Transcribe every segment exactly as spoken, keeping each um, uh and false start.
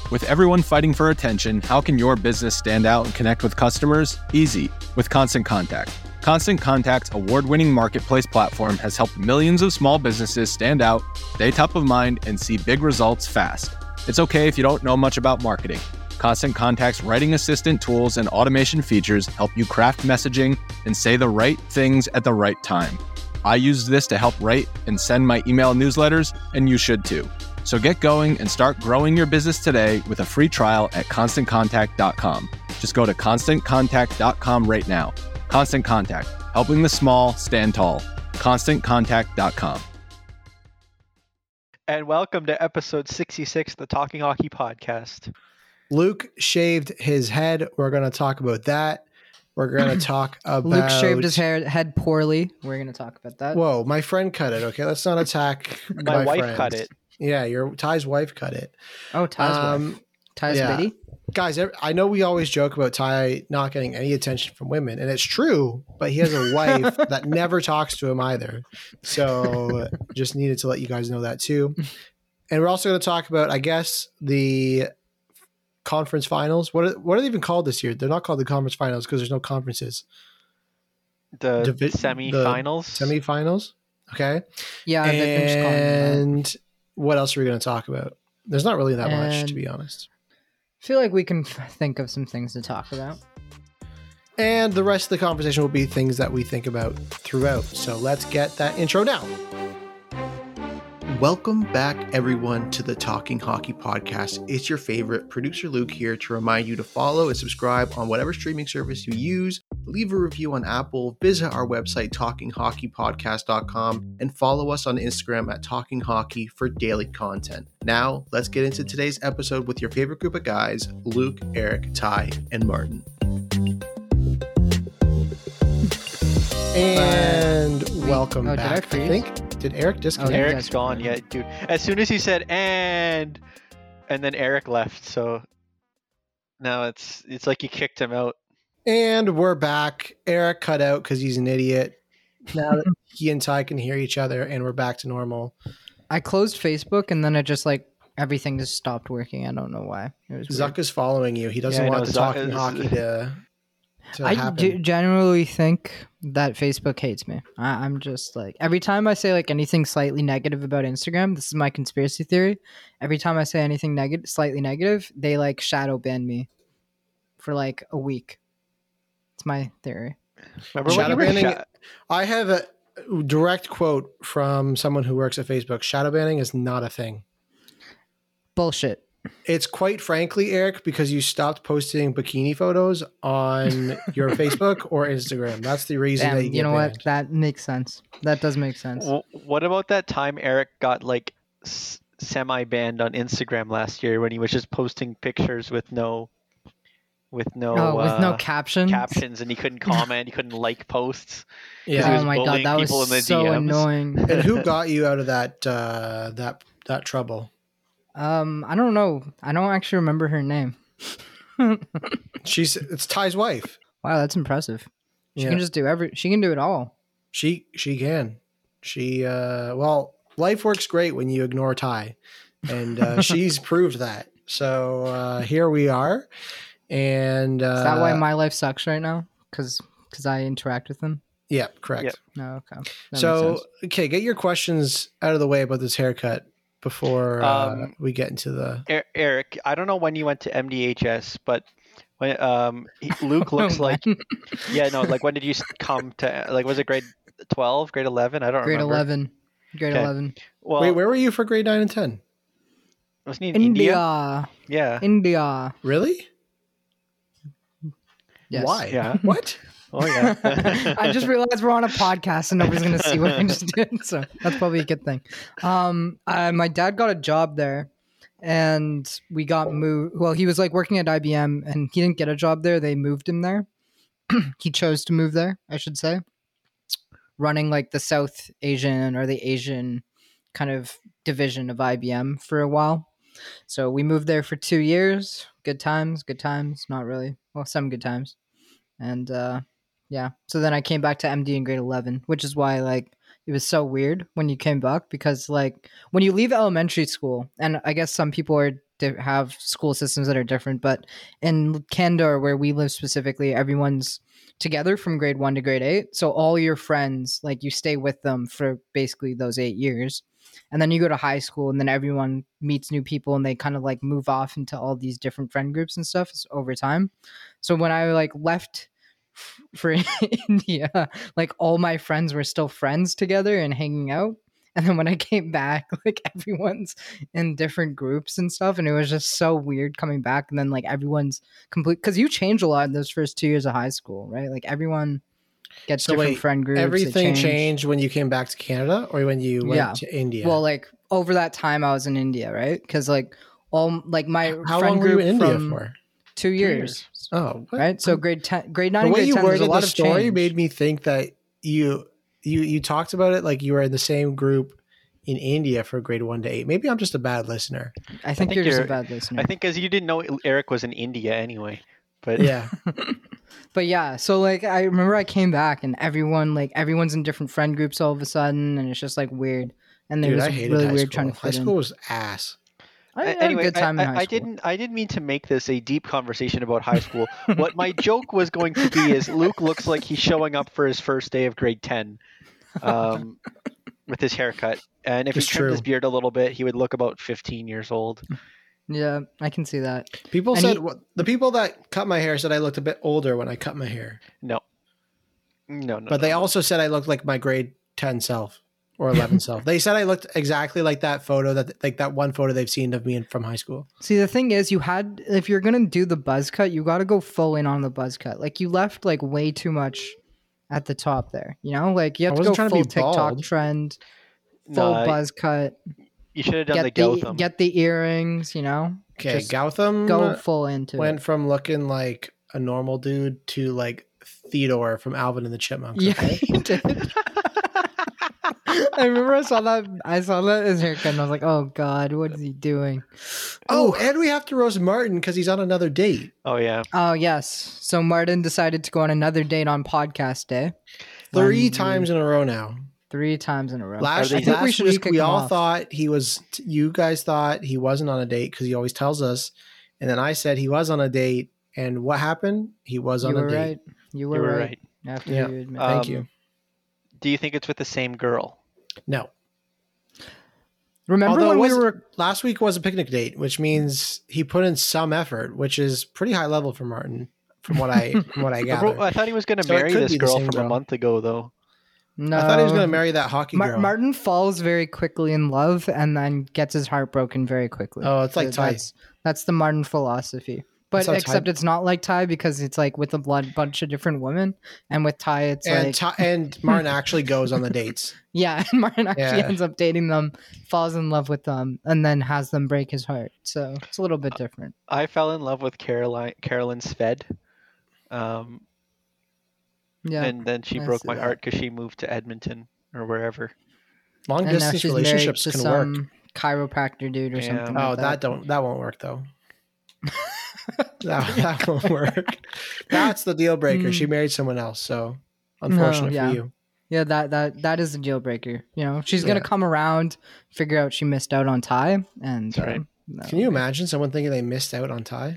With everyone fighting for attention, how can your business stand out and connect with customers? Easy, with Constant Contact. Constant Contact's award-winning marketplace platform has helped millions of small businesses stand out, stay top of mind, and see big results fast. It's okay if you don't know much about marketing. Constant Contact's writing assistant tools and automation features help you craft messaging and say the right things at the right time. I used this to help write and send my email newsletters, and you should too. So get going and start growing your business today with a free trial at constant contact dot com. Just go to constant contact dot com right now. Constant Contact, helping the small stand tall. constant contact dot com. And welcome to episode sixty-six of the Talking Hockey Podcast. Luke shaved his head. We're going to talk about that. We're going to talk about... Luke shaved his hair, head poorly. We're going to talk about that. Whoa, my friend cut it, okay? Let's not attack my, my wife friends. Cut it. Yeah, your Ty's wife cut it. Oh, Ty's um, wife. Ty's yeah. Biddy? Guys, I know we always joke about Ty not getting any attention from women, and it's true, but he has a wife that never talks to him either. So just needed to let you guys know that too. And we're also going to talk about, I guess, the conference finals. What are, what are they even called this year? They're not called the conference finals because there's no conferences. The Divi- semifinals? The semifinals? Okay. Yeah. And what else are we going to talk about? There's not really that and much, to be honest. I feel like we can f- think of some things to talk about. And the rest of the conversation will be things that we think about throughout. So let's get that intro now. Welcome back, everyone, to the Talking Hockey Podcast. It's your favorite producer, Luke, here to remind you to follow and subscribe on whatever streaming service you use. Leave a review on Apple, visit our website, talking hockey podcast dot com, and follow us on Instagram at Talking Hockey for daily content. Now, let's get into today's episode with your favorite group of guys, Luke, Eric, Ty, and Martin. And Wait, welcome oh, back, did I, I think. Did Eric disconnect? Oh, Eric's gone, yeah, dude. As soon as he said, and, and then Eric left, so now it's it's like you kicked him out. And we're back. Eric cut out because he's an idiot. Now that he and Ty can hear each other, and we're back to normal. I closed Facebook, and then it just like everything just stopped working. I don't know why. It was Zuck weird. is following you. He doesn't yeah, want know, the Zuck talking is... hockey to, to I happen. d- generally think that Facebook hates me. I- I'm just like, every time I say like anything slightly negative about Instagram, this is my conspiracy theory. Every time I say anything negative, slightly negative, they like shadow ban me for like a week. It's my theory. Remember shadow when you banning? sh- I have a direct quote from someone who works at Facebook. Shadow banning is not a thing. Bullshit. It's quite frankly, Eric, because you stopped posting bikini photos on your Facebook or Instagram. That's the reason Damn, that you, you get know banned. what? That makes sense. That does make sense. Well, what about that time Eric got like s- semi-banned on Instagram last year when he was just posting pictures with no, with no, oh, with uh, no captions. captions, and he couldn't comment, he couldn't like posts. Yeah. he was Oh my god, bullying that people was in the so D Ms. annoying. And who got you out of that uh, that that trouble? Um, I don't know. I don't actually remember her name. She's it's Ty's wife. Wow, that's impressive. She Yeah. can just do every. She can do it all. She she can. She uh well, life works great when you ignore Ty. And uh, she's proved that. So uh, here we are. And uh, Is that why my life sucks right now? Because because I interact with them. yeah, correct. Yep. No, okay. That makes So sense. okay, get your questions out of the way about this haircut before uh, Um, we get into the Er- Eric, I don't know when you went to M D H S, but when um he- Luke looks like yeah no like when did you s- come to like was it grade twelve, grade eleven? I don't grade remember. eleven. Grade Okay. eleven. Well, Wait, where were you for grade nine and ten? wasn't he in India? India. Yeah. India. Really? Yes. Why? Yeah. What? Oh yeah. I just realized we're on a podcast and nobody's gonna see what I just did, so that's probably a good thing. Um, uh, my dad got a job there, and we got moved. Well, he was like working at I B M, and he didn't get a job there. They moved him there. He chose to move there, I should say. Running like the South Asian or the Asian kind of division of I B M for a while. So we moved there for two years. Good times, good times. Not really. Well, some good times. And uh, yeah. So then I came back to M D in grade eleven, which is why like it was so weird when you came back because like when you leave elementary school, and I guess some people are di- have school systems that are different, but in Canada, or where we live specifically, everyone's together from grade one to grade eight. So all your friends, like you stay with them for basically those eight years. And then you go to high school, and then everyone meets new people, and they kind of like move off into all these different friend groups and stuff over time. So when I like left f- for India, like all my friends were still friends together and hanging out. And then when I came back, like everyone's in different groups and stuff. And it was just so weird coming back. And then like everyone's complete, because you change a lot in those first two years of high school, right? Like everyone gets So different wait, friend groups. they Everything change. changed when you came back to Canada, or when you went Yeah. to India? Well, like over that time I was in India, right? Because like all like my how friend long were you group in India from for? two years, Oh, what? right? So grade ten, grade nine, The and way grade you ten. There's a worded lot the of story change. made me think that you you you talked about it like you were in the same group in India for grade one to eight. Maybe I'm just a bad listener. I think, think you're just a you're- bad listener. I think because you didn't know Eric was in India anyway. But Yeah. But yeah, so like I remember I came back and everyone like everyone's in different friend groups all of a sudden, and it's just like weird. And it Dude, was I hated really high weird school. trying to High fit school in. was ass. I had anyway, a good time I, in I, high I school. didn't. I didn't mean to make this a deep conversation about high school. What my joke was going to be is Luke looks like he's showing up for his first day of grade ten, um, with his haircut, and if It's he trimmed his true. beard a little bit, he would look about fifteen years old. Yeah, I can see that. People And said he- what the people that cut my hair said I looked a bit older when I cut my hair, No, no, no. but they no. also said I looked like my grade ten self or eleven self. They said I looked exactly like that photo that like that one photo they've seen of me in, from high school. See, the thing is, you had if you're gonna do the buzz cut, you got to go full in on the buzz cut. Like you left like way too much at the top there. You know, like you have I to go wasn't trying to full be TikTok bald. trend, full No, buzz cut. You should have done the Get the Gotham. get the earrings. You know, Okay, Just Gautam go full into went it. from looking like a normal dude to like Theodore from Alvin and the Chipmunks. Yeah, Okay? he did. I remember I saw that. I saw that his haircut, and I was like, "Oh God, what is he doing?" Oh, and we have to roast Martin because he's on another date. Oh yeah. Oh yes. So Martin decided to go on another date on podcast day. Three When times in a row now. Three times in a row. Last, they- I think last we should just week kick we him all off. thought he was. You guys thought he wasn't on a date because he always tells us, and then I said he was on a date. And what happened? He was You on a were date. right. You were, You were right. right. After Yeah. you admit. Thank Um, you. Do you think it's with the same girl? No. Remember Although when it we was- were? Last week was a picnic date, which means he put in some effort, which is pretty high level for Martin, from what I from what I The gather. bro- I thought he was going to So it marry could this be the girl same from girl. a month ago, though. No. I thought he was going to marry that hockey Mar- girl. Martin falls very quickly in love and then gets his heart broken very quickly. Oh, it's like So Ty. That's, that's the Martin philosophy. But That's how Ty- except it's not like Ty because it's like with a blood bunch of different women, and with Ty it's and like Ty- and Martin actually goes on the dates. yeah, and Martin actually Yeah. ends up dating them, falls in love with them, and then has them break his heart. So it's a little bit different. I fell in love with Caroline Carolyn Sved. Um, Yeah, and then she I broke see my that. heart because she moved to Edmonton or wherever. Long and now distance she's married relationships to can some work. chiropractor dude or Yeah. something. Oh, like that don't that won't work though. that, that won't work. That's the deal breaker. She married someone else, so unfortunate yeah. for you. Yeah, that that that is a deal breaker. You know, she's gonna Yeah. come around, figure out she missed out on Ty, and That's right. um, no. Can you imagine someone thinking they missed out on Ty?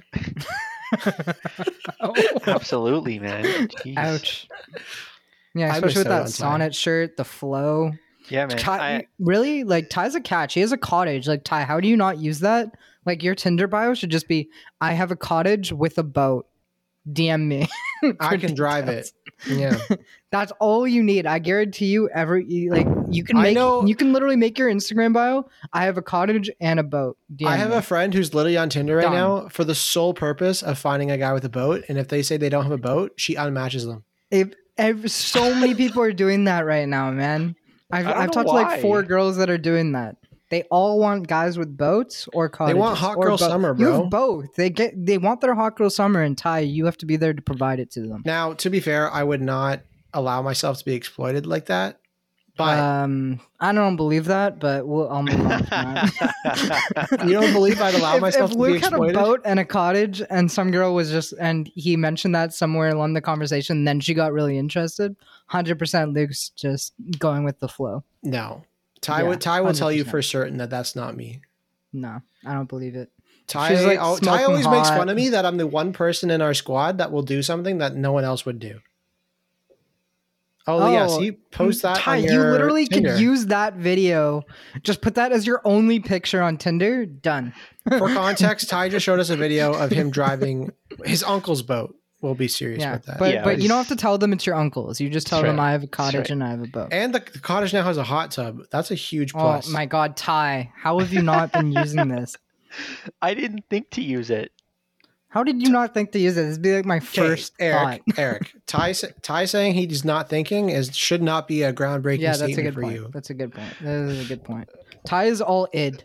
Absolutely, man. Jeez. Ouch. Yeah, I especially missed with out that on Ty. sonnet shirt, the flow. Yeah, man. Ty, I, really, like Ty's a catch. He has a cottage. Like Ty, how do you not use that? Like your Tinder bio should just be, "I have a cottage with a boat. D M me." I for can drive details. it. Yeah. That's all you need. I guarantee you. Every you- like you can I make know- you can literally make your Instagram bio. I have a cottage and a boat. D M I have me. a friend who's literally on Tinder right Done. now for the sole purpose of finding a guy with a boat. And if they say they don't have a boat, she unmatches them. If, if so many people are doing that right now, man. I've I don't I've know talked to like four why. girls that are doing that. They all want guys with boats or cottages. want hot or girl boat. summer, You bro. have both. They get they want their hot girl summer, and Ty, you have to be there to provide it to them. Now, to be fair, I would not allow myself to be exploited like that. But um, I don't believe that, but we'll, I'll move on from that. you don't believe I'd allow if, myself if to be Luke had a exploited? boat and a cottage, and some girl was just, and he mentioned that somewhere along the conversation, then she got really interested. one hundred percent Luke's just going with the flow. No. Ty, Yeah, would, Ty will tell you one hundred percent. for certain that that's not me. No, I don't believe it. Ty, She's, like, oh, Ty smoking always makes hot. fun of me that I'm the one person in our squad that will do something that no one else would do. Oh, Oh, yeah, see, post that Ty, on you your literally Tinder. could use that video. Just put that as your only picture on Tinder. Done. For context, Ty just showed us a video of him driving his uncle's boat. We'll be serious Yeah, about that. but Yeah, but you it's- don't have to tell them it's your uncle's. You just tell That's them right. I have a cottage right. and I have a boat. And the, the cottage now has a hot tub. That's a huge plus. Oh my God, Ty, how have you not been using this? I didn't think to use it. How did you not think to use it? This would be like my Okay, first Eric, thought. Eric, Ty, sa- Ty saying he's not thinking is should not be a groundbreaking Yeah, that's a statement good for point. you. That's a good point. That is a good point. Ty is all id.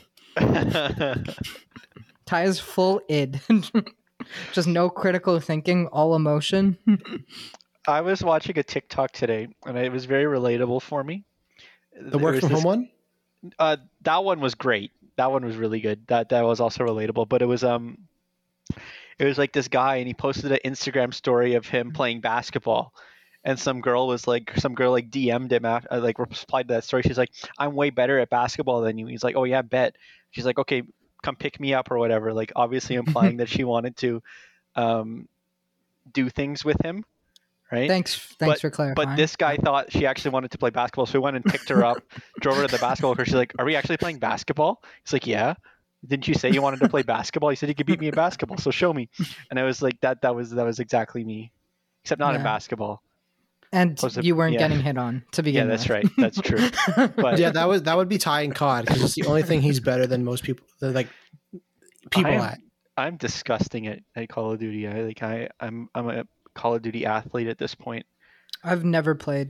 Ty is full id. Just no critical thinking, all emotion. I was watching a TikTok today, and it was very relatable for me. The work from home one? Uh, that one was great. That one was really good. That that was also relatable. But it was um, it was like this guy, and he posted an Instagram story of him playing basketball, and some girl was like, some girl like D M'd him, after, like replied to that story. She's like, "I'm way better at basketball than you." He's like, "Oh yeah, bet." She's like, "Okay, come pick me up or whatever." Like obviously implying that she wanted to, um, do things with him. Right. Thanks, thanks But- for clarifying. But this guy thought she actually wanted to play basketball, so he went and picked her up, drove her to the basketball court. She's like, "Are we actually playing basketball?" He's like, "Yeah." "Didn't you say you wanted to play basketball?" He said he could beat me in basketball, so show me. And I was like, that that was that was exactly me, except not in Yeah. basketball. and was a- you weren't yeah. getting hit on to begin Yeah, that's with. right. That's true. But Yeah, that was that would be Ty and C O D because it's the only thing he's better than most people. Like people I am- at. I'm disgusting at, at Call of Duty. I like I I'm I'm a Call of Duty athlete at this point. I've never played.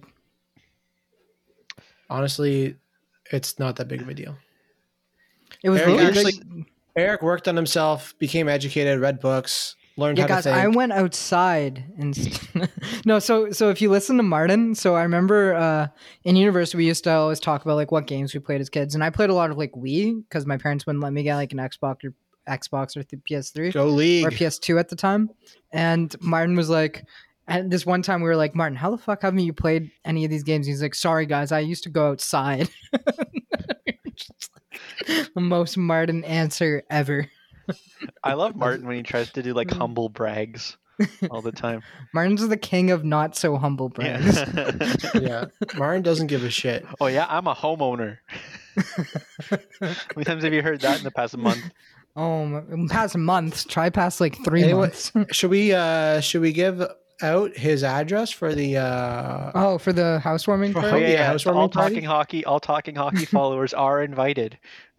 Honestly, it's not that big of a deal. It was Eric really actually- big. Eric worked on himself, became educated, read books, learned Yeah, how guys, to think. I went outside and no. So, so if you listen to Martin, so I remember uh, in university we used to always talk about like what games we played as kids, and I played a lot of like Wii because my parents wouldn't let me get like an Xbox or Xbox or P S three Go League. or P S two at the time. And Martin was like, and this one time we were like, Martin, how the fuck haven't you played any of these games? He's like, sorry guys, I used to go outside. Just like, the most Martin answer ever. I love Martin when he tries to do Mm. like humble brags all the time. Martin's the king of not so humble brags. Yeah. Yeah, Martin doesn't give a shit. Oh yeah, I'm a homeowner. How many times have you heard that in the past month? Oh, m- past months. Try past like three Anyway- months. Should we uh should we give out his address for the uh Oh, for the housewarming For party? Oh, yeah, yeah, yeah. housewarming All party? talking hockey, all talking hockey followers are invited.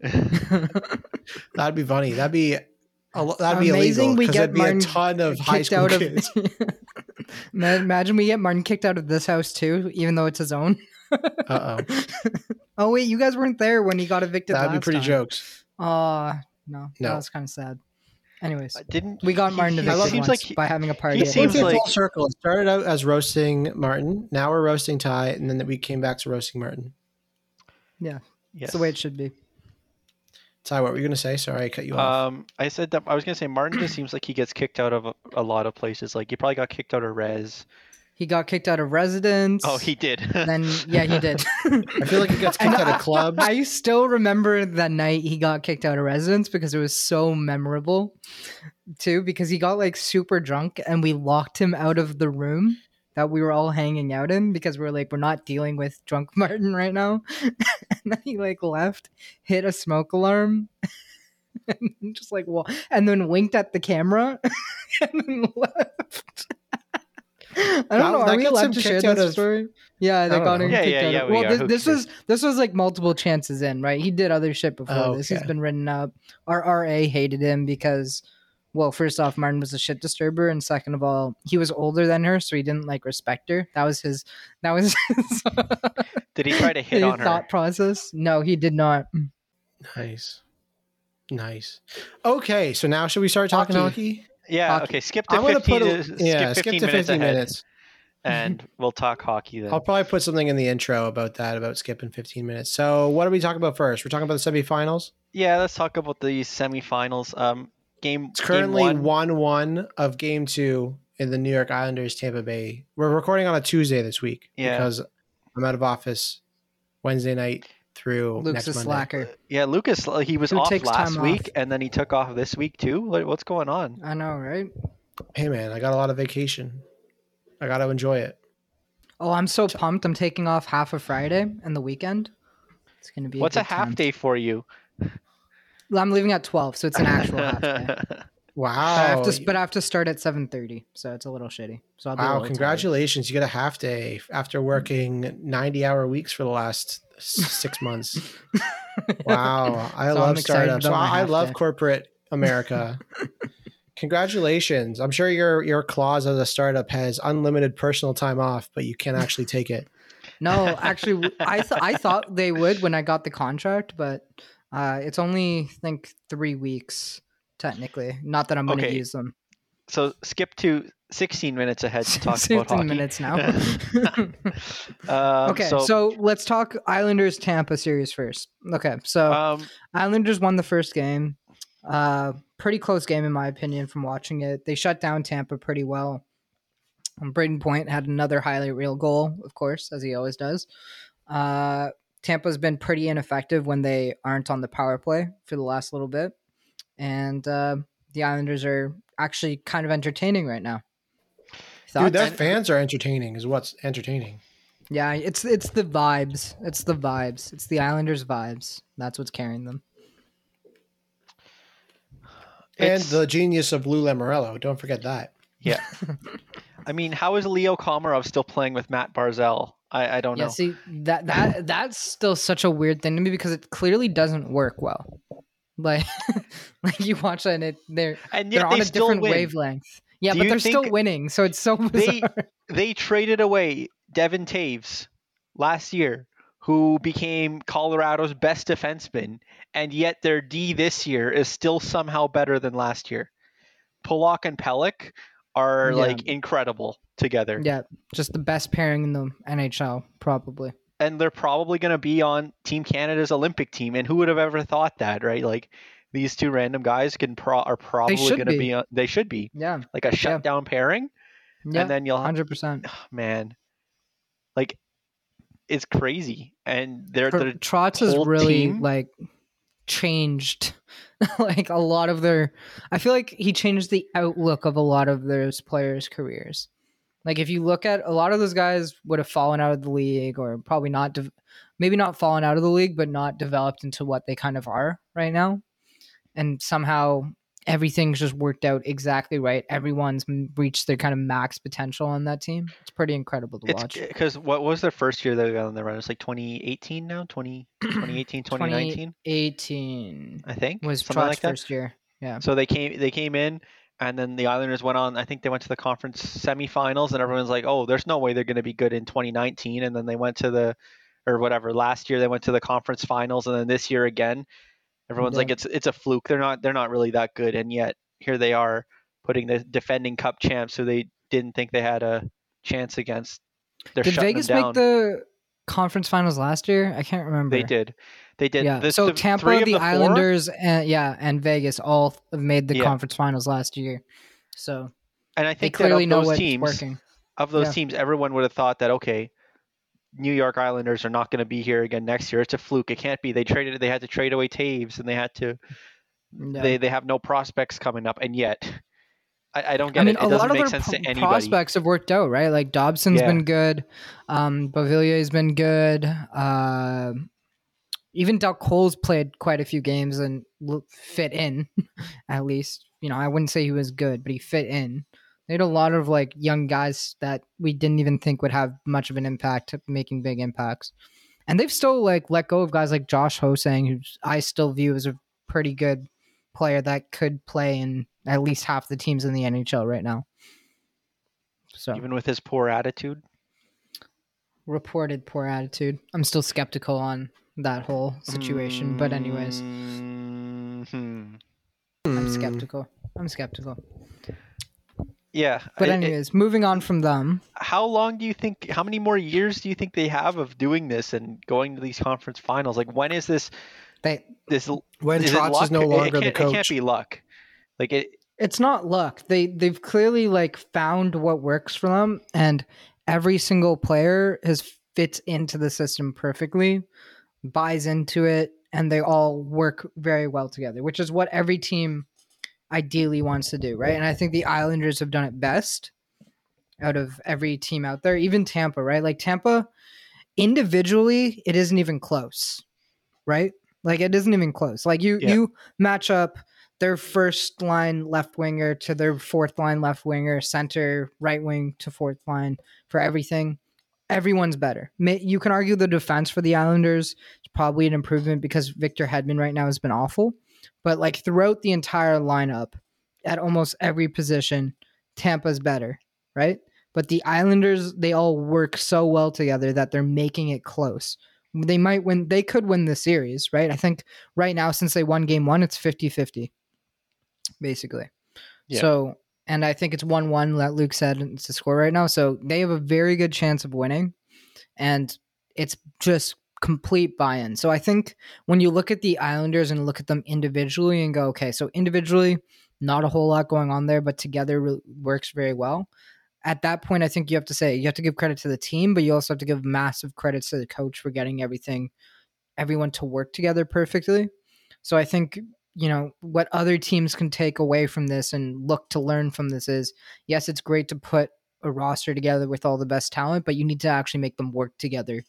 that'd be funny. That'd be a, lo- that'd be Amazing illegal we because get there'd be Martin a ton of high kicked school out of. kids. Ma- Imagine we get Martin kicked out of this house too, even though it's his own. Uh oh. Oh wait, you guys weren't there when he got evicted. That'd be last pretty time. jokes. Aw, no, No. that was kind of sad. Anyways, Didn't we got he- Martin he evicted seems once like he- by having a party. he at seems his It's like- full circle. It started out as roasting Martin. Now we're roasting Ty, and then we came back to roasting Martin. yes. It's the way it should be. Ty, what were you gonna say? Sorry, I cut you off. Um, I said that I was gonna say Martin just seems like he gets kicked out of a, a lot of places. Like he probably got kicked out of Res. He got kicked out of residence. Oh, he did. Then yeah, he did. I feel like he gets kicked And out of clubs. I still remember that night he got kicked out of residence because it was so memorable, too. Because he got like super drunk and we locked him out of the room that we were all hanging out in because we are like, we're not dealing with drunk Martin right now. And then he like left, hit a smoke alarm, and just like well, and then winked at the camera and then left. I don't That- know. that Are we gets allowed him to share kicked out this of- story? Yeah, they don't got know. him Yeah, kicked yeah, out. yeah, of, we well, are. this, Who this cares? was this was like multiple chances in, right? He did other shit before Oh, this. He's okay. been written up. Our R A hated him because, well, first off, Martin was a shit disturber, and second of all, he was older than her, so he didn't like respect her. That was his. That was his, Did he try to hit his on her? thought process. No, he did not. Nice, nice. Okay, so now should we start talking Hockey. hockey? Yeah. Hockey. Okay. Skip to I'm gonna fifteen. put a, uh, skip yeah, fifteen skip to minutes fifteen ahead, minutes. and we'll talk hockey then. I'll probably put something in the intro about that, about skipping fifteen minutes. So, what are we talking about first? We're talking about the semifinals. Yeah. Let's talk about the semifinals. Um, game. It's currently game one. one-one of Game Two in the New York Islanders Tampa Bay. We're recording on a Tuesday this week Yeah. because I'm out of office Wednesday night. through Luke's next a Monday. slacker. Yeah, Lucas, uh, he was Who off takes last time week, off? and then he took off this week too. What, what's going on? I know, right? Hey man, I got a lot of vacation. I got to enjoy it. Oh, I'm so pumped. I'm taking off half of Friday and the weekend. It's going to be What's a, a good half time. day for you? Well, I'm leaving at twelve, so it's an actual half day. Wow. But I have to, but I have to start at seven thirty, so it's a little shitty. So I'll be a Wow, little congratulations. You get a half day after working ninety hour weeks for the last six months. tired. Wow. I So I'm love excited startups. about Wow, my I half love day. corporate America. Congratulations. I'm sure your your clause as a startup has unlimited personal time off, but you can't actually take it. No, actually, I th- I thought they would when I got the contract, but uh, it's only I think three weeks technically. Not that I'm going to Okay. use them. So skip to sixteen minutes ahead to talk about fifteen hockey. minutes now. um, Okay, so, so, let's talk Islanders Tampa series first. Okay, so um, Islanders won the first game. Uh, pretty close game in my opinion from watching it. They shut down Tampa pretty well. Um, Braden Point had another highlight reel goal, of course, as he always does. Uh, Tampa's been pretty ineffective when they aren't on the power play for the last little bit. And uh, the Islanders are actually kind of entertaining right now. Dude, their Thoughts? fans are entertaining is what's entertaining. Yeah, it's it's the vibes. It's the vibes. It's the Islanders vibes. That's what's carrying them. And It's- the genius of Lou Lamoriello. Don't forget that. yeah. I mean, how is Leo Komarov still playing with Matt Barzell? I, I don't Yeah, know. see that that that's still such a weird thing to me because it clearly doesn't work well. Like like you watch it and it they're and yet they're they on a still different win. wavelength. Yeah, Do but you they're still think winning, so it's so They bizarre. they traded away Devin Taves last year, who became Colorado's best defenseman, and yet their D this year is still somehow better than last year. Pollock and Pellick are Yeah. like incredible together. Yeah, just the best pairing in the N H L, probably. And they're probably going to be on Team Canada's Olympic team. And who would have ever thought that, right? Like these two random guys can pro- are probably should going to be. be. On, they should be Yeah, like a shutdown pairing. yeah, And then you'll have, hundred percent. man, like it's crazy. And they're the Trotz has whole really team- like changed like a lot of their. I feel like he changed the outlook of a lot of those players' careers. Like if you look at a lot of those guys would have fallen out of the league or probably not, de- maybe not fallen out of the league, but not developed into what they kind of are right now. And somehow everything's just worked out exactly right. Everyone's m- reached their kind of max potential on that team. It's pretty incredible to It's watch. because what was their first year they got on the run? It's like twenty eighteen now, twenty, twenty eighteen, twenty nineteen, twenty eighteen I think. was something Trott's like that. first year. Yeah. So they came they came in, and then the Islanders went on. I think they went to the conference semifinals, and everyone's like, "Oh, there's no way they're going to be good in twenty nineteen." And then they went to the, or whatever. Last year they went to the conference finals, and then this year again, everyone's Yeah. like, "It's it's a fluke. They're not they're not really that good." And yet here they are, putting the defending Cup champs, who they didn't think they had a chance against. They're Did shutting Vegas them down. make the conference finals last year? I can't remember. They did. They did. Yeah. The- so the Tampa, three the, of the four- Islanders, and yeah, and Vegas all have made the Yeah. conference finals last year. So and I they think clearly that know of those what's teams, working. of those Yeah. teams, everyone would have thought that, okay, New York Islanders are not going to be here again next year. It's a fluke. It can't be. They traded. They had to trade away Taves, and they had to. Yeah. They they have no prospects coming up, and yet, I, I don't get I mean, it. a It doesn't lot of make their sense to pro- anybody. prospects have worked out, right? Like Dobson's Yeah. been good, um, Beauvillier's been good. Uh, even Del Cole's played quite a few games and l- fit in, at least. You know, I wouldn't say he was good, but he fit in. They had a lot of like young guys that we didn't even think would have much of an impact, making big impacts. And they've still like let go of guys like Josh Hosang, who I still view as a pretty good player that could play in at least half the teams in the N H L right now. So Even with his poor attitude. reported poor attitude. I'm still skeptical on that whole situation. But anyways, Mhm. I'm Hmm. skeptical. I'm skeptical. Yeah. But it- it- anyways, moving on from them. how long do you think? How many more years do you think they have of doing this and going to these conference finals? Like, when is this? They This When is it Trotz luck? is no It- it longer the can't- It can't coach. be luck. Like it. it's not luck. They they've clearly like found what works for them, and every single player has fits into the system perfectly. buys into it, and they all work very well together, which is what every team ideally wants to do, right? And I think the Islanders have done it best out of every team out there, even Tampa, right? Like Tampa, individually, it isn't even close, right? Like it isn't even close. Like you, yeah. you match up their first line left winger to their fourth line left winger, center, right wing to fourth line for everything. Everyone's better. You can argue the defense for the Islanders is probably an improvement because Victor Hedman right now has been awful. But like throughout the entire lineup, at almost every position, Tampa's better, right? But the Islanders, they all work so well together that they're making it close. They might win. They could win the series, right? I think right now, since they won game one, it's fifty-fifty, basically. Yeah. So, and I think it's one one that Luke said it's the score right now. So they have a very good chance of winning. And it's just complete buy-in. So I think when you look at the Islanders and look at them individually and go, okay, so individually, not a whole lot going on there, but together re- works very well. At that point, I think you have to say, you have to give credit to the team, but you also have to give massive credits to the coach for getting everything, everyone to work together perfectly. So I think, you know, what other teams can take away from this and look to learn from this is, yes, it's great to put a roster together with all the best talent, but you need to actually make them work together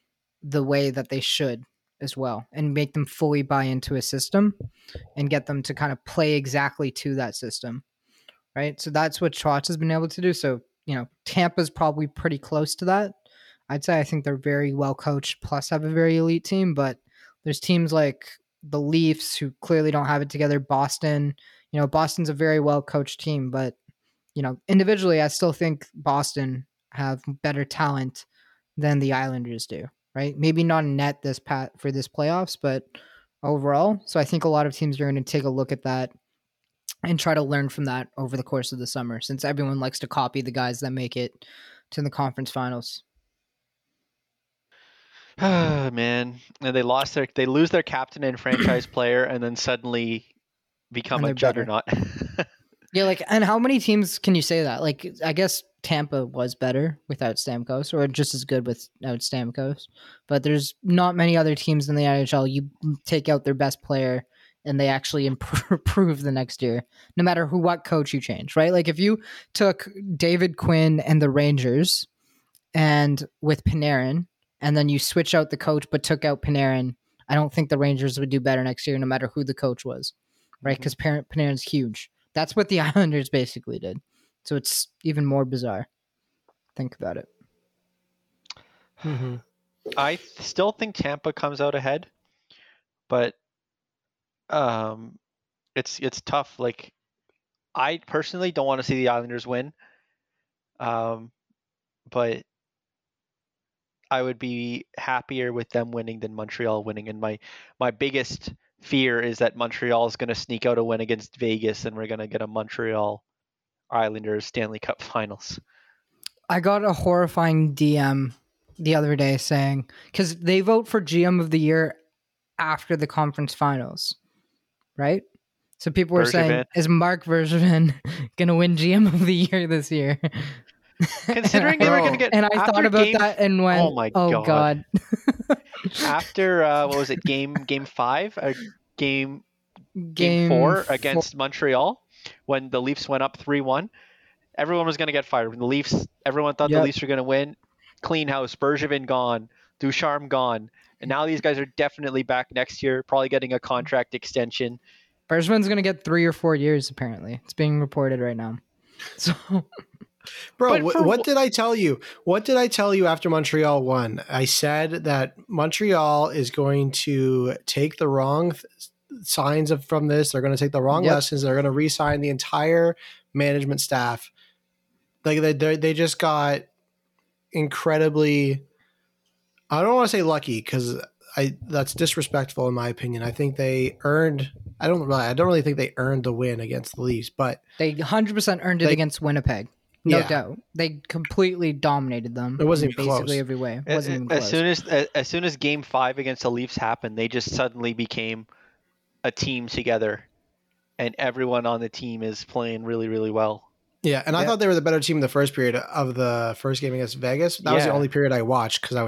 the way that they should as well and make them fully buy into a system and get them to kind of play exactly to that system. Right. So that's what Trotz has been able to do. So, you know, Tampa's probably pretty close to that. I'd say I think they're very well coached, plus have a very elite team, but there's teams like the Leafs who clearly don't have it together. Boston, you know, Boston's a very well coached team, but, you know, individually, I still think Boston have better talent than the Islanders do. Right? Maybe not net this pat for this playoffs, but overall. So I think a lot of teams are going to take a look at that and try to learn from that over the course of the summer, since everyone likes to copy the guys that make it to the conference finals. Oh, man. And they lost their, they lose their captain and franchise player and then suddenly become a juggernaut. Yeah. Like, and how many teams can you say that? Like, I guess Tampa was better without Stamkos, or just as good without Stamkos. But there's not many other teams in the N H L. You take out their best player and they actually improve the next year, no matter who, what coach you change, right? Like if you took David Quinn and the Rangers and with Panarin, and then you switch out the coach but took out Panarin, I don't think the Rangers would do better next year, no matter who the coach was, right? Because mm-hmm. Panarin's huge. That's what the Islanders basically did. So it's even more bizarre. Think about it. Mm-hmm. I still think Tampa comes out ahead, but um, it's it's tough. Like, I personally don't want to see the Islanders win, um, but I would be happier with them winning than Montreal winning. And my my biggest fear is that Montreal is going to sneak out a win against Vegas, and we're going to get a Montreal Islanders Stanley Cup Finals. I got a horrifying D M the other day saying, because they vote for G M of the year after the conference finals, right? So people were Bergevin. saying, is Mark Bergevin going to win G M of the year this year? Considering they were going to get, and I thought about game, that and went, oh my oh god. god. After uh, what was it, game game five, or game game, game four against four. Montreal, when the Leafs went up three one, everyone was going to get fired. The Leafs, everyone thought yep. the Leafs were going to win. Clean house, Bergevin gone, Ducharme gone, and now these guys are definitely back next year, probably getting a contract extension. Bergevin's going to get three or four years. Apparently, it's being reported right now. So. Bro, what, what did I tell you? What did I tell you after Montreal won? I said that Montreal is going to take the wrong th- signs of from this. They're going to take the wrong yep. lessons. They're going to re-sign the entire management staff. Like they they just got incredibly. I don't want to say lucky because I that's disrespectful in my opinion. I think they earned. I don't really. I don't really think they earned the win against the Leafs, but they one hundred percent earned it they, against Winnipeg. No yeah. doubt, they completely dominated them. It wasn't even basically close. every way. It wasn't even as close. soon as as, as soon as Game Five against the Leafs happened, they just suddenly became a team together, and everyone on the team is playing really, really well. Yeah, and I yeah. thought they were the better team in the first period of the first game against Vegas. That yeah. was the only period I watched because I was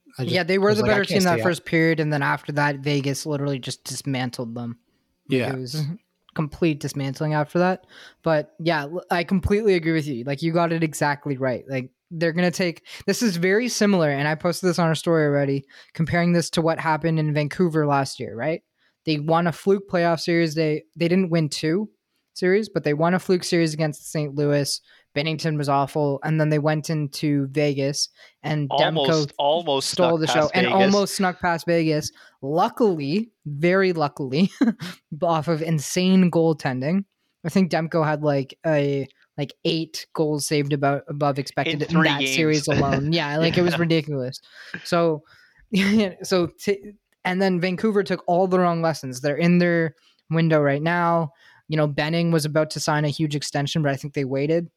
I just, yeah, they were was the like, I better can't team that stay up. first period, and then after that, Vegas literally just dismantled them. Yeah. It was complete dismantling after that. But yeah, l- I completely agree with you. Like, you got it exactly right. Like, they're going to take this is very similar. And I posted this on our story already, comparing this to what happened in Vancouver last year, right? They won a fluke playoff series. They they didn't win two series, but they won a fluke series against Saint Louis. Bennington was awful. And then they went into Vegas and Demko Almost, almost stole snuck the show past and Vegas. almost snuck past Vegas. Luckily, very luckily, off of insane goaltending. I think Demko had like a like eight goals saved about above expected In in, three that games. series alone. Yeah, like it was Yeah. ridiculous. So, so t- and then Vancouver took all the wrong lessons. They're in their window right now. You know, Benning was about to sign a huge extension, but I think they waited.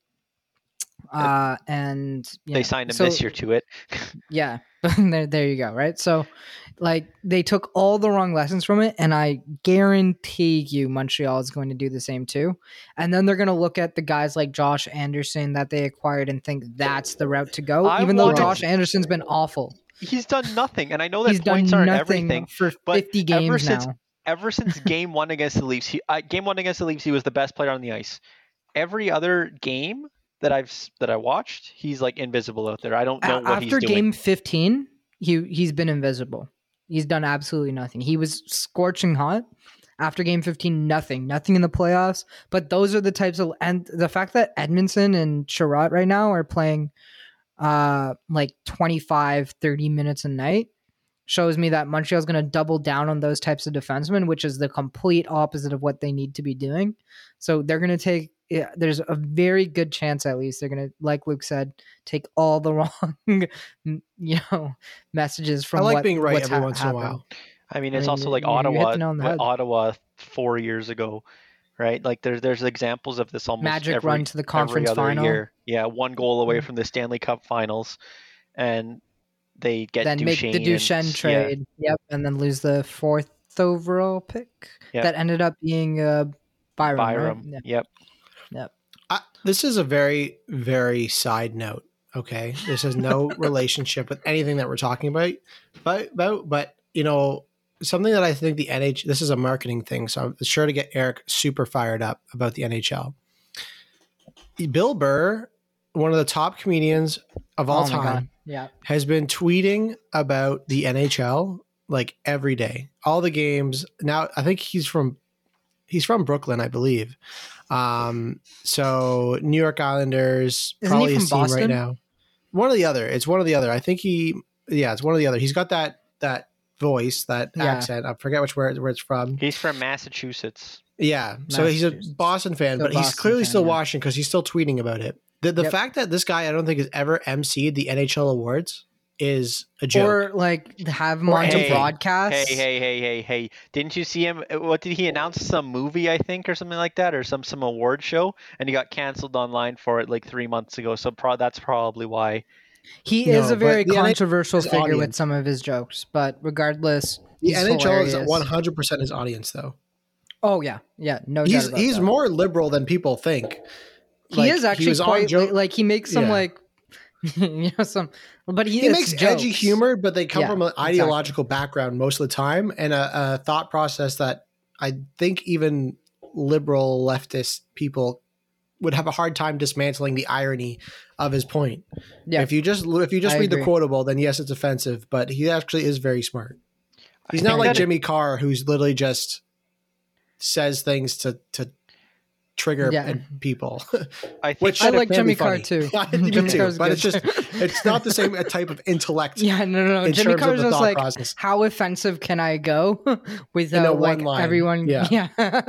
Uh, and you They know, signed him so- this year to it. yeah, there, there you go. Right. So, like, they took all the wrong lessons from it, and I guarantee you Montreal is going to do the same too. And then they're going to look at the guys like Josh Anderson that they acquired and think that's the route to go, I even though wanted- Josh Anderson's been awful. He's done nothing, and I know that He's done points aren't nothing everything. for but fifty ever games since- now. Ever since game one against the Leafs, he, uh, game one against the Leafs, he was the best player on the ice. Every other game that I've s- that I watched, he's like invisible out there. I don't know A- what After he's game doing. fifteen, he he's been invisible. He's done absolutely nothing. He was scorching hot. After game fifteen, nothing. Nothing in the playoffs. But those are the types of, and the fact that Edmondson and Sherratt right now are playing uh like twenty-five, thirty minutes a night shows me that Montreal's going to double down on those types of defensemen, which is the complete opposite of what they need to be doing. So they're going to take, yeah, there's a very good chance, at least, they're going to, like Luke said, take all the wrong, you know, messages from I like what, being right what's every ha- once in a happened. while. I mean, I it's mean, also like you- you hit Ottawa, the nail on the what head. Ottawa four years ago, right? Like there's there's examples of this almost Magic every, run to the conference every other final. year. Yeah, one goal away Yeah. from the Stanley Cup Finals, and they get Then make Duchesne the Duchesne and, trade. Yep. And then lose the fourth overall pick. Yeah. That ended up being uh, Yeah, Byram. right? Byram. Yeah. Yep. Yep. I, this is a very, very side note. Okay, this has no relationship with anything that we're talking about. But about, but you know, something that I think the N H. This is a marketing thing, so I'm sure to get Eric super fired up about the N H L. Bill Burr, one of the top comedians of all Oh my God. time, Yeah. has been tweeting about the N H L like every day, all the games. Now, I think he's from he's from Brooklyn, I believe. Um, so New York Islanders, Isn't he probably from his team right Boston? now. One or the other. It's one or the other. I think he, yeah, it's one or the other. He's got that that voice, that Yeah. accent. I forget which where, where it's from. He's from Massachusetts. Yeah, so he's a Massachusetts. Boston fan, Still but he's Boston clearly fan, still yeah. watching because he's still tweeting about it. The the Yep. fact that this guy, I don't think, has ever emceed the N H L awards is a joke. Or like have him Or on to anything. broadcast. Hey, hey, hey, hey, hey! Didn't you see him? What did he announce? Some movie, I think, or something like that, or some some award show, and he got canceled online for it like three months ago. So pro- that's probably why. He No, is a but very the N H L controversial is figure with audience. some of his jokes, but regardless, the he's N H L is hilarious. one hundred percent his audience, though. Oh yeah, yeah, no He's doubt about he's that. more liberal than people think. He Like, is he actually was on quite Joe- li- like he makes some Yeah. like you know some, but he, He it's makes jokes. edgy humor, but they come Yeah, from an exactly. ideological background most of the time, and a, a thought process that I think even liberal leftist people would have a hard time dismantling the irony of his point. Yeah, If you just if you just I read agree. the quotable, then yes, it's offensive, but he actually is very smart. He's I not think like that it- Jimmy Carr, who's literally just says things to to trigger Yeah. people. I think Which I that it like can Jimmy be Carr funny. too. Me Jimmy too, Carr's but good. it's just it's not the same type of intellect. Yeah, no, no, no. in Jimmy terms of Carr's the just thought like, process. how offensive can I go without a like one line. everyone? Yeah.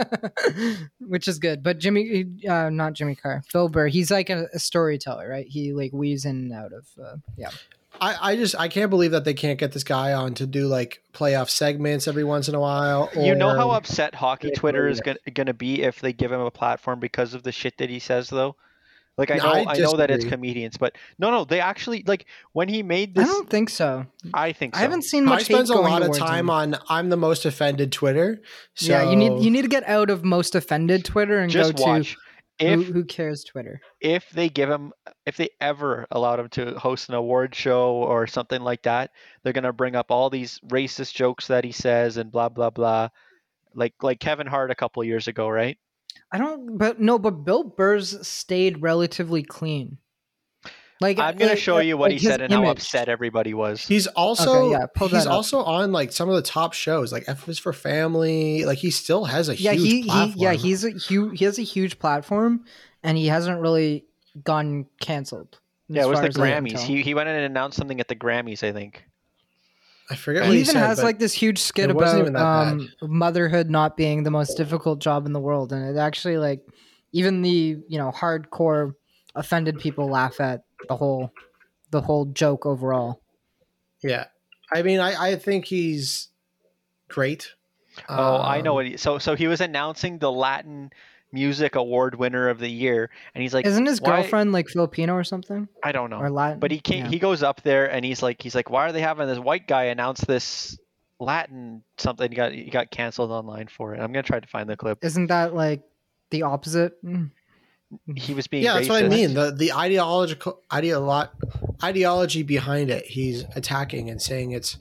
Which is good. But Jimmy, uh, not Jimmy Carr, Bill Burr. He's like a, a storyteller, right? He like weaves in and out of, uh, yeah. I, I just I can't believe that they can't get this guy on to do like playoff segments every once in a while. You know how or- upset hockey Yeah, Twitter is yeah. going to be if they give him a platform because of the shit that he says, though. Like I No, know, I I, know that it's disagree. comedians, but no, no, they actually like when he made I this. don't think so. I think so. I haven't seen Kai much hate spends a going lot of towards time him. on I'm the most offended Twitter. So Yeah, you need you need to get out of most offended Twitter and Just go watch. to if who, who cares Twitter? if they give him, if they ever allowed him to host an award show or something like that, they're gonna bring up all these racist jokes that he says and blah blah blah, like like Kevin Hart a couple years ago, right? I don't, but no, but Bill Burr's stayed relatively clean. Like I'm gonna like, show you what like he said his and how image. upset everybody was. He's also Okay, yeah, pull he's that up. also on like some of the top shows, like F is for Family. Like he still has a Yeah, huge he, he platform. yeah he's a huge he has a huge platform, and he hasn't really gone canceled. Yeah, as it was far the as I can Grammys. tell. He he went in and announced something at the Grammys, I think. I forget He what he even said, has but like this huge skit it wasn't about even that bad. um, motherhood not being the most difficult job in the world, and it actually like even the you know hardcore offended people laugh at the whole the whole joke overall. yeah. I mean, I I think he's great. Oh, I know Um, what he, so so he was announcing the Latin Music Award winner of the year, and he's like, Isn't his "Why-" girlfriend like Filipino or something I don't know. or Latin? But he can't. Yeah. He goes up there and he's like, he's like, why are they having this white guy announce this Latin something? He got he got canceled online for it. I'm gonna try to find the clip. Isn't that like the opposite? Mm. He was being yeah, that's what I racist. mean. The the ideological ideolo- ideology behind it, he's attacking and saying it's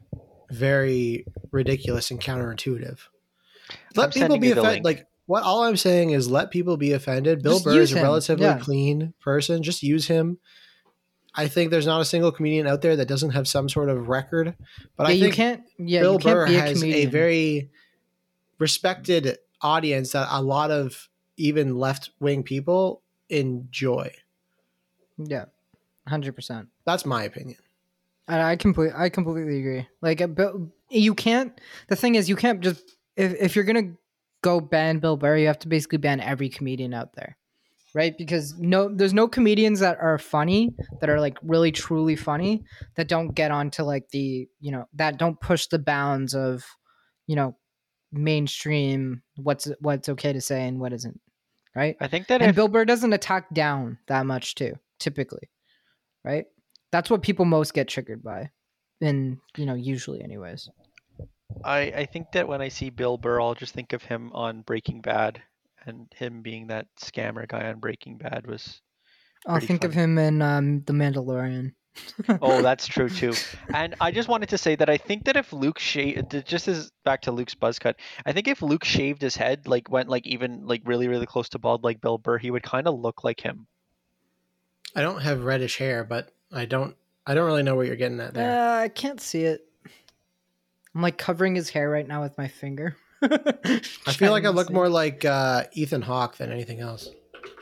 very ridiculous and counterintuitive. Let I'm people sending be you the offended. link. Like what all I'm saying is, let people be offended. Bill Just Burr use is a him. relatively Yeah. clean person. Just use him. I think there's not a single comedian out there that doesn't have some sort of record. But Yeah, I you think can't. Yeah, Bill you can't Burr be a has a comedian. very respected audience that a lot of even left wing people enjoy. Yeah, hundred percent. That's my opinion. And I completely, I completely agree. Like, a Bill, you can't. The thing is, you can't just if if you're gonna go ban Bill Burr, you have to basically ban every comedian out there, right? Because no, there's no comedians that are funny that are like really truly funny that don't get onto like the you know that don't push the bounds of you know mainstream what's what's okay to say and what isn't, right? I think that And if Bill Burr doesn't attack down that much too, typically, right? That's what people most get triggered by, and you know, usually, anyways. I I think that when I see Bill Burr, I'll just think of him on Breaking Bad, and him being that scammer guy on Breaking Bad was. I'll Pretty think of funny. him in um, The Mandalorian. Oh, that's true too. And I just wanted to say that I think that if Luke shaved, just as back to Luke's buzz cut, I think if Luke shaved his head, like went like even like really really close to bald like Bill Burr, he would kind of look like him. I don't have reddish hair, but I don't I don't really know what you're getting at there. Uh, I can't see it. I'm like covering his hair right now with my finger. I feel like I look more like uh, Ethan Hawke than anything else.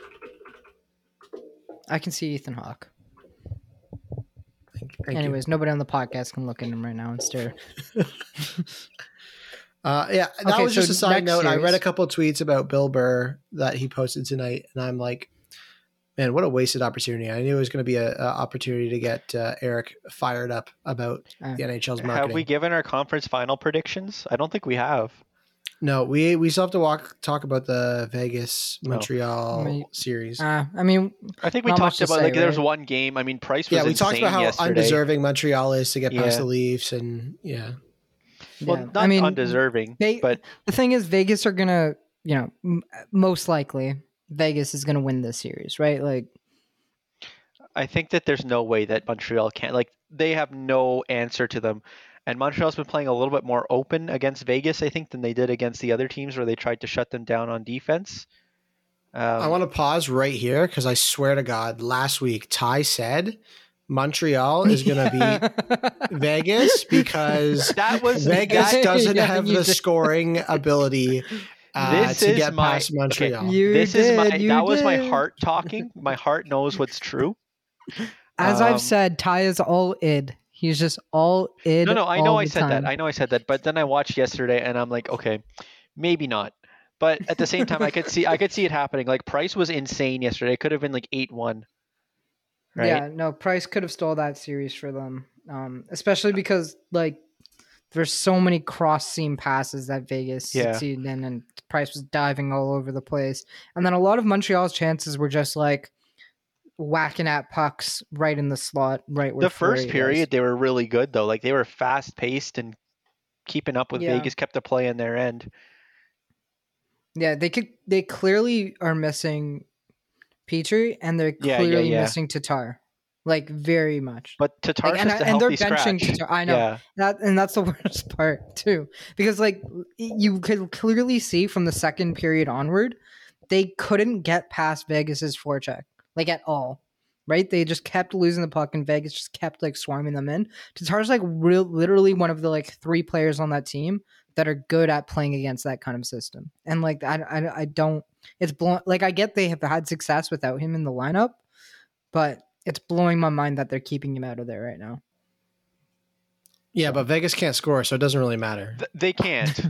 I can see Ethan Hawke. Thank, thank Anyways, nobody on the podcast can look at him right now and stare. you. Uh, yeah, that Okay, was just so a side next note. I read series. a couple of tweets about Bill Burr that he posted tonight, and I'm like, man, what a wasted opportunity. I knew it was going to be an opportunity to get uh, Eric fired up about Uh, the N H L's marketing. Have we given our conference final predictions? I don't think we have. No, we we still have to walk talk about the Vegas Montreal May- series. uh, I mean, I think we Not much talked to about say, like there was right? one game. I mean, Price was Yeah, we insane talked about how yesterday. undeserving Montreal is to get past Yeah. the Leafs, and yeah, Well, yeah. not I mean, undeserving, they- but the thing is, Vegas are gonna, you know, m- most likely Vegas is gonna win this series, right? Like, I think that there's no way that Montreal can't. Like they have no answer to them. And Montreal's been playing a little bit more open against Vegas, I think, than they did against the other teams where they tried to shut them down on defense. Um, I want to pause right here because I swear to God, last week Ty said Montreal is going to beat Vegas because that was Vegas that- doesn't Yeah, have you the did. scoring ability uh, This to is get my- past Montreal. You this is my did, you that was my did. heart talking. My heart knows what's true. As Um, I've said, Ty is all id. He's just all id. No, no, I know all I the said time. that. I know I said that, but then I watched yesterday and I'm like, okay, maybe not. But at the same time, I could see I could see it happening. Like Price was insane yesterday. It could have been like eight one. Right? Yeah, no, Price could have stole that series for them, um, especially because like there's so many cross seam passes that Vegas Yeah. succeeded in, and Price was diving all over the place. And then a lot of Montreal's chances were just like whacking at pucks right in the slot, right where The first Fleury period was. they were really good though. Like they were fast paced and keeping up with Yeah. Vegas, kept the play in their end. Yeah, they could. They clearly are missing Petrie, and they're Yeah, yeah, clearly yeah. missing Tatar, like very much. But Tatar's Like, and, just a and they're healthy benching scratch. Tatar. I know Yeah. that, and that's the worst part too, because like you could clearly see from the second period onward, they couldn't get past Vegas's forecheck like at all. Right? They just kept losing the puck, and Vegas just kept like swarming them in. Tatar's like real, literally one of the like three players on that team that are good at playing against that kind of system. And like I, I, I don't. It's blown. Like I get they have had success without him in the lineup, but it's blowing my mind that they're keeping him out of there right now. Yeah, so. But Vegas can't score, so it doesn't really matter. Th- they can't.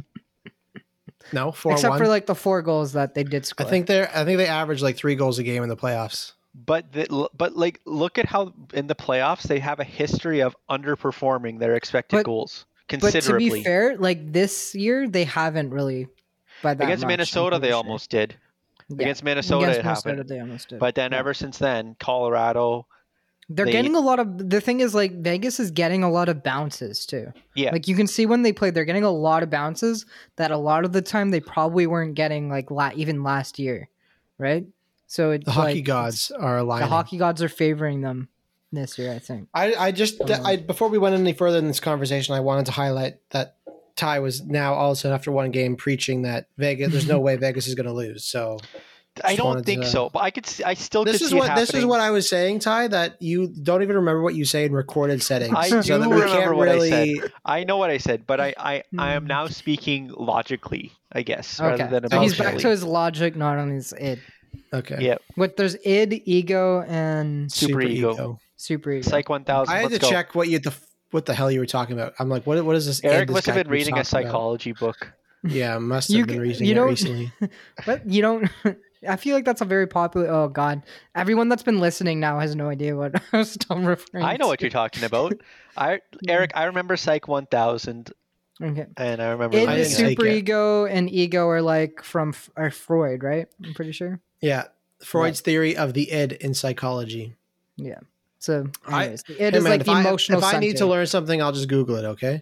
No, four except one? for like the four goals that they did score. I think they're. I think they average like three goals a game in the playoffs. But the, but like look at how in the playoffs they have a history of underperforming their expected but, goals considerably. But to be fair, like this year they haven't really. By that Against much, Minnesota, they sure. almost did. Yeah. Against Minnesota, Against it Minnesota, happened. they almost did. But then yeah. ever since then, Colorado. They're they, getting a lot of. The thing is, like Vegas is getting a lot of bounces too. Yeah. Like you can see when they play, they're getting a lot of bounces that a lot of the time they probably weren't getting like la- even last year, right? So it's the hockey like, gods are aligning. The hockey gods are favoring them this year, I think. I, I just um, I before we went any further in this conversation, I wanted to highlight that Ty was now all of a sudden after one game preaching that Vegas, there's no way Vegas is going to lose. So I don't think to, so, but I could see, I still this could is see what it happening. This is what I was saying, Ty, that you don't even remember what you say in recorded settings. I so do that we remember can't what really... I said. I know what I said, but I I, I am now speaking logically, I guess, okay. rather than so emotionally. he's back to his logic, not on his id. Okay. Yeah. What there's id, ego, and super, super ego. ego. Super ego. Psych one thousand. I had Let's to go. check what you the what the hell you were talking about. I'm like, what what is this? Eric this must have been reading a psychology about? book. Yeah, must have you, been reading you it don't, recently. But you don't. I feel like that's a very popular. Oh God, everyone that's been listening now has no idea what I was still referring. I know to. what you're talking about. I Eric, I remember Psych one thousand. Okay. And I remember Id, I super ego, and ego are like from are Freud, right? I'm pretty sure. Yeah, Freud's right. theory of the id in psychology. Yeah. So, anyways, I, it hey is man, like if emotional. I, if I need to learn something, I'll just Google it. Okay.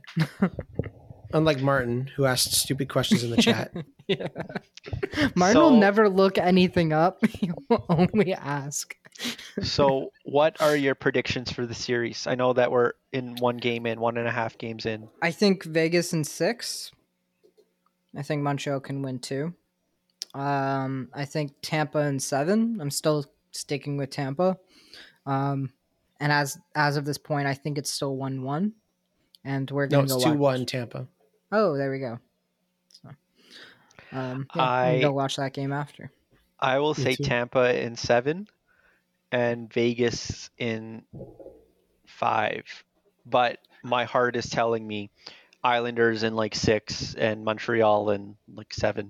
Unlike Martin, who asked stupid questions in the chat. Yeah. Martin so, will never look anything up. He will only ask. So, what are your predictions for the series? I know that we're in one game in, one and a half games in. I think Vegas in six. I think Montreal can win two. Um, I think Tampa in seven. I'm still sticking with Tampa. Um, and as as of this point, I think it's still one one. And we're going to no, go it's two watch. one Tampa. Oh, there we go. So, um, yeah, I we'll go watch that game after. I will Me say too. Tampa in seven and Vegas in five. But my heart is telling me Islanders in like six and Montreal in like seven.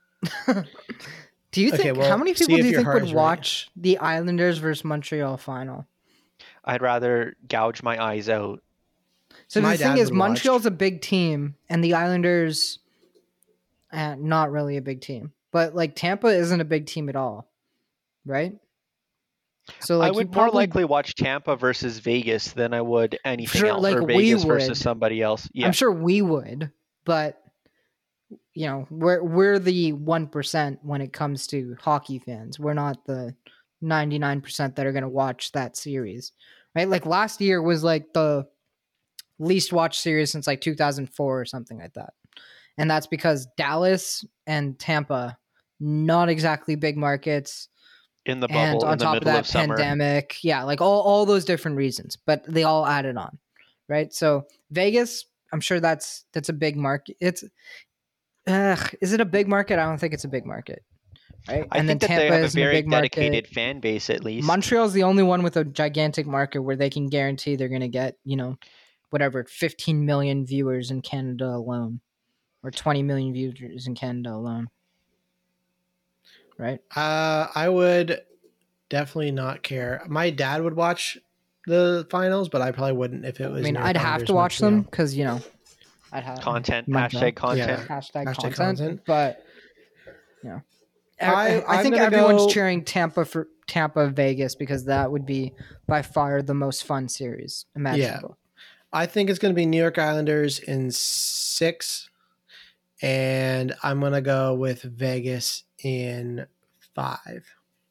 Do you think Okay, well, how many see people if do you your think heart would is right. watch the Islanders versus Montreal final? I'd rather gouge my eyes out. So My the thing dad is, would watch. Montreal's a big team, and the Islanders, eh, not really a big team. But like Tampa isn't a big team at all, right? So like I you would more probably- likely watch Tampa versus Vegas than I would anything Sure, else, like or we Vegas would. versus somebody else. Yeah, I'm sure we would, but you know, we're we're the one percent when it comes to hockey fans. We're not the ninety-nine percent that are going to watch that series, right? Like last year was like the least watched series since like two thousand four or something like that. And that's because Dallas and Tampa, not exactly big markets. in the And bubble on in the top of middle that, of summer. pandemic. Yeah, like all, all those different reasons, but they all added on, right? So Vegas, I'm sure that's that's a big market. It's, ugh, is it a big market? I don't think it's a big market. Right? I and think then that Tampa they have a isn't very big market. dedicated fan base, at least. Montreal's the only one with a gigantic market where they can guarantee they're going to get, you know, whatever, fifteen million viewers in Canada alone, or twenty million viewers in Canada alone. Right? Uh, I would definitely not care. My dad would watch the finals, but I probably wouldn't if it was. I mean, New I'd York have Islanders, to watch Montreal. them because, you know, I'd have Content, Montreal. hashtag content. Yeah. hashtag, Hashtag content, content. but you know, I- I, I I'm think gonna everyone's go- cheering Tampa for Tampa Vegas because that would be by far the most fun series imaginable. I think it's going to be New York Islanders in six and I'm gonna go with Vegas in five.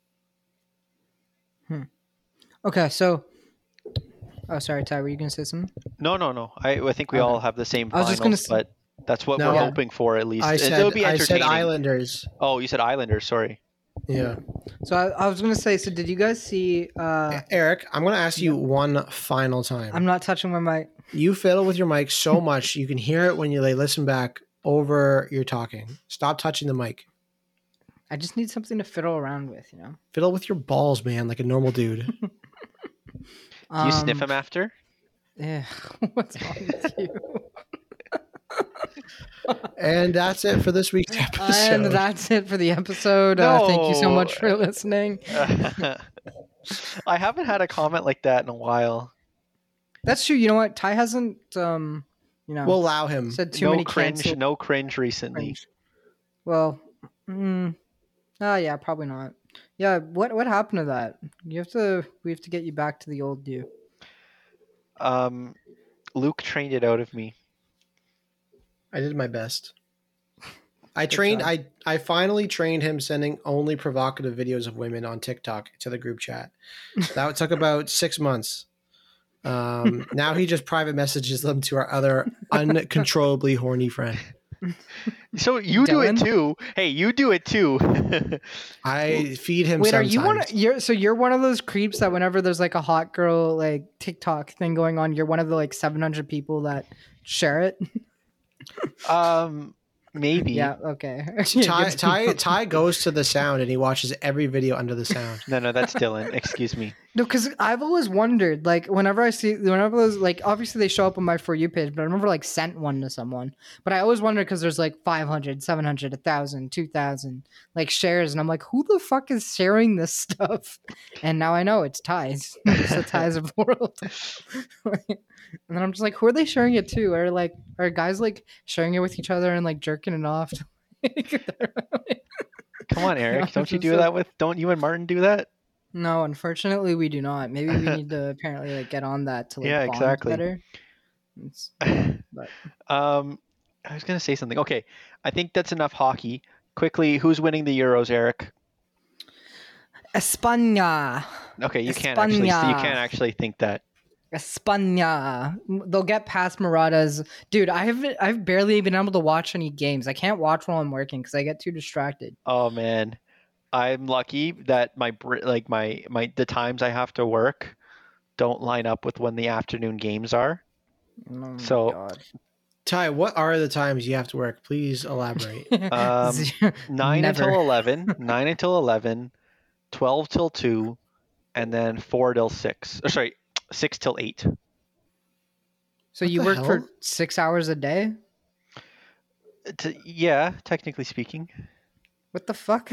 Okay, so. Oh, sorry, Ty. Were you gonna say something? No, no, no. I, I think we Okay. all have the same I was finals, just gonna s- but that's what No. we're Yeah. hoping for at least. I It- said It'll be I said entertaining. Islanders. Oh, you said Islanders. Sorry. Yeah. So I, I was gonna say. So did you guys see? Uh, Eric, I'm gonna ask you one final time. I'm not touching my mic. You fiddle with your mic so much you can hear it when you like, listen back over your talking. Stop touching the mic. I just need something to fiddle around with, you know. Fiddle with your balls, man, like a normal dude. Do you sniff Um, him after? Yeah. What's wrong with you? And that's it for this week's episode. And that's it for the episode. Uh, thank you so No. much for listening. I haven't had a comment like that in a while. That's true. You know what? Ty hasn't, um, you know, We'll allow him. said too no many cringe, cancel- no cringe recently. cringe. Well, mm, oh yeah, probably not. Yeah, what what happened to that? You have to. We have to get you back to the old you. Um, Luke trained it out of me. I did my best. I Good trained. job. I I finally trained him sending only provocative videos of women on TikTok to the group chat. That took about six months. Um, now he just private messages them to our other uncontrollably horny friend. So you do it Dylan? too. Hey, you do it too. I feed him. Wait, are sometimes. you one? Of, you're so you're one of those creeps that whenever there's like a hot girl like TikTok thing going on, you're one of the like seven hundred people that share it. um, maybe. Yeah. Okay. Ty, Ty, Ty goes to the sound and he watches every video under the sound. No, no, that's Dylan. Excuse me. No, because I've always wondered, like, whenever I see, whenever those, like, obviously they show up on my For You page, but I never, like, sent one to someone. But I always wonder because there's, like, five hundred, seven hundred, one thousand, two thousand, like, shares. And I'm like, who the fuck is sharing this stuff? And now I know it's Ties. It's the Ties of the world. And then I'm just like, who are they sharing it to? Are, like, are guys, like, sharing it with each other and, like, jerking it off? Come on, Eric. No, Don't you it's do so- that with? Don't you and Martin do that? No, unfortunately, we do not. Maybe we need to apparently like get on that to like Yeah, bond exactly. better. It's- but Um, I was gonna say something. Okay, I think that's enough hockey. Quickly, who's winning the Euros, Eric? España, Okay, you can't actually. You España. can't actually think that. España. They'll get past Murata's. Dude, I haven't. I've barely been able to watch any games. I can't watch while I'm working because I get too distracted. Oh man, I'm lucky that my br- like my my the times I have to work don't line up with when the afternoon games are. Oh my So- God. Ty, what are the times you have to work? Please elaborate. Um, Zero- Nine Never. until eleven, nine until eleven, twelve till two, and then four till six. Or sorry, six till eight. So What you the work hell? for six hours a day? T- yeah, technically speaking. What the fuck?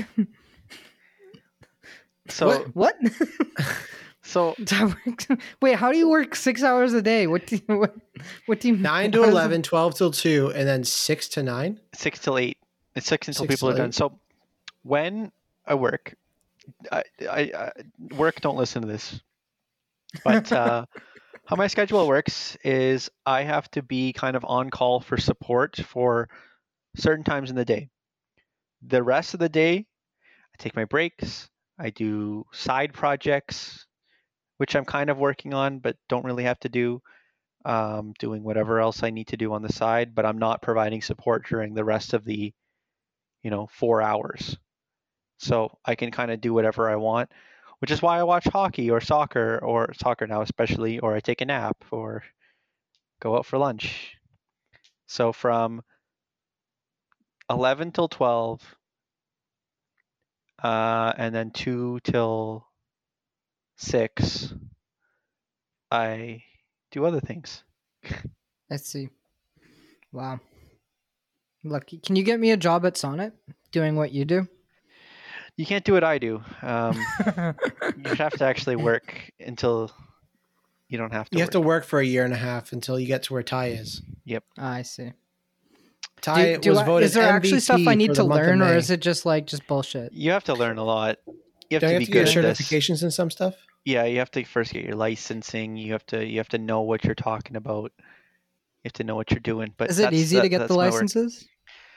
So What? so Wait, how do you work six hours a day? What do you what, what do you nine how to does- eleven, twelve till two, and then six to nine? six till eight. It's six until Six people till are done. eight. So when I work, I, I, I work. Don't listen to this. But uh, how my schedule works is I have to be kind of on call for support for certain times in the day. The rest of the day, I take my breaks. I do side projects, which I'm kind of working on, but don't really have to do. Um, doing whatever else I need to do on the side, but I'm not providing support during the rest of the, you know, four hours. So I can kind of do whatever I want, which is why I watch hockey or soccer or soccer now especially, or I take a nap or go out for lunch. So from eleven till twelve, uh, and then two till six, I do other things. Let's see. Wow. Lucky. Can you get me a job at Sonnet doing what you do? You can't do what I do. Um, you have to actually work until you don't have to. You have work. to work for a year and a half until you get to where Ty is. Ah, I see. Ty Do- do was I- voted is there actually M V P stuff I need for to the month of learn, or May. is it just like just bullshit? You have to learn a lot. You have Don't to you be have to get good at this. certifications and some stuff? Yeah, you have to first get your licensing. You have to you have to know what you're talking about. You have to know what you're doing. But Is it that's- easy that- to get that's the my work. licenses?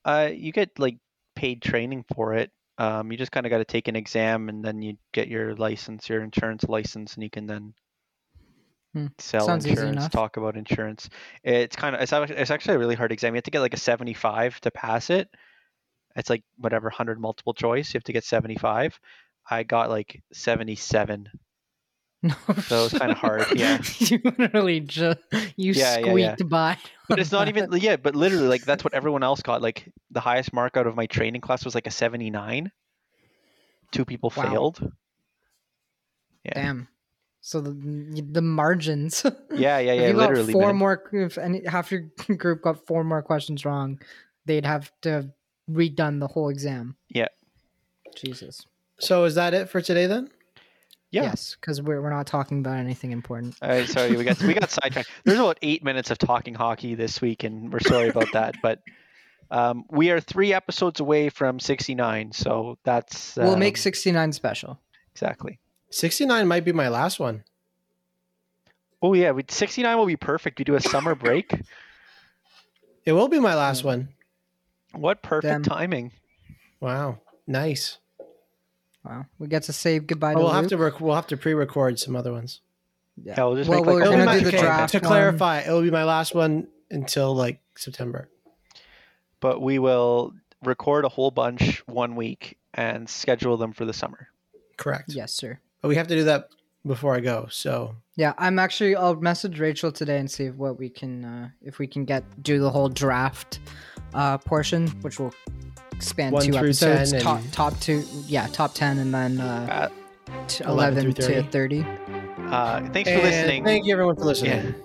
Uh, you get like paid training for it. Um, you just kind of got to take an exam, and then you get your license, your insurance license, and you can then Hmm. sell Sounds easy insurance, enough. talk about insurance. It's kind of it's, act- it's actually a really hard exam. You have to get like a seventy-five to pass it. It's like whatever one hundred multiple choice. You have to get seventy-five. I got like seventy-seven. No, So it was kind of hard. Yeah. you literally just you Yeah, yeah, squeaked yeah. by. But it's not even yeah, but literally like that's what everyone else got. Like the highest mark out of my training class was like a seventy-nine. Two people Wow. failed. Yeah. Damn. So the the margins. Yeah, yeah, If yeah. you got Literally, four man. more, if any half your group got four more questions wrong, they'd have to have redone the whole exam. Yeah. Jesus. So is that it for today then? Yeah. Yes, because we're we're not talking about anything important. Uh, sorry, we got we got sidetracked. There's about eight minutes of talking hockey this week, and we're sorry about that. But um, we are three episodes away from sixty-nine, so that's We'll make um, sixty-nine special. exactly. sixty-nine might be my last one. Oh yeah, we, sixty-nine will be perfect. We do a summer break. It will be my last one. What perfect Damn. timing! Wow. Nice. Wow, we get to say goodbye Oh, to we'll have Luke. to rec- we'll have to pre-record some other ones. Yeah, Yeah, we'll just well, make, like, we're a It'll be gonna my- do the okay, draft. to one. clarify, it will be my last one until like September. But we will record a whole bunch one week and schedule them for the summer. Correct. Yes, sir. But we have to do that before I go. So Yeah, I'm actually. I'll message Rachel today and see if what we can, uh, if we can get do the whole draft uh, portion, which will span One two through episodes. ten Top and- top two, yeah, top ten, and then uh, Uh, t- eleven eleven through to thirty. uh, thanks for And listening. Thank you everyone for listening.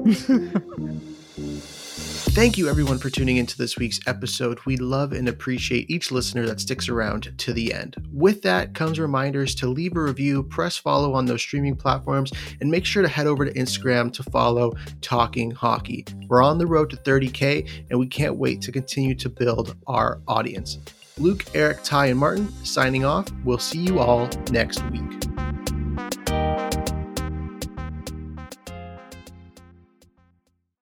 Thank you, everyone, for tuning into this week's episode. We love and appreciate each listener that sticks around to the end. With that comes reminders to leave a review, press follow on those streaming platforms, and make sure to head over to Instagram to follow Talking Hockey. We're on the road to thirty K, and we can't wait to continue to build our audience. Luke, Eric, Ty, and Martin signing off. We'll see you all next week.